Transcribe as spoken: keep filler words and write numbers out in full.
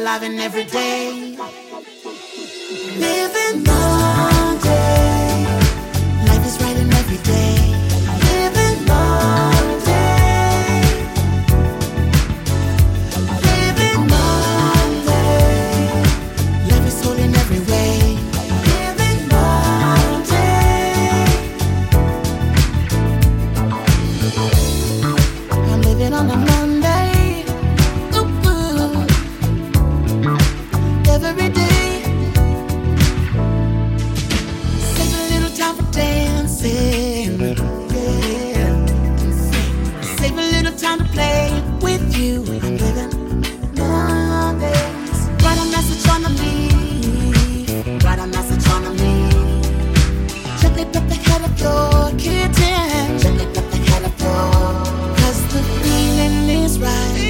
alive and every day. Living Monday, life is right in every day. Living Monday, living Monday, life is whole in every way. Living Monday, I'm living on a Monday, ooh, ooh, every day. Dancing, yeah. Save a little time to play with you. I'm living Mondays. Write a message on the leaf. Write a message on the leaf. Gently put the head of your kitten. Gently put the head of your. 'Cause the feeling is right.